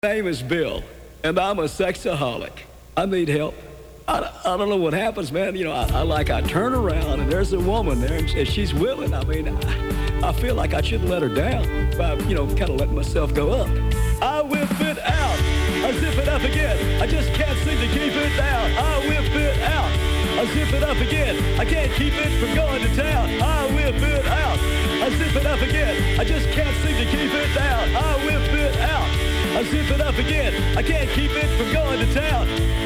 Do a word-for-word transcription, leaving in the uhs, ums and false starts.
My name is Bill, and I'm a sexaholic. I need help. I, I don't know what happens, man. You know, I, I like, I turn around, and there's a woman there, and, and she's willing. I mean, I, I feel like I shouldn't let her down by, you know, kind of letting myself go up. I whip it out. I zip it up again. I just can't seem to keep it down. I whip it out. I zip it up again. I can't keep it from going to town. I whip it out. I zip it up again. I just can't seem to keep it down. I whip it out. I zip it up again. I can't keep it from going to town.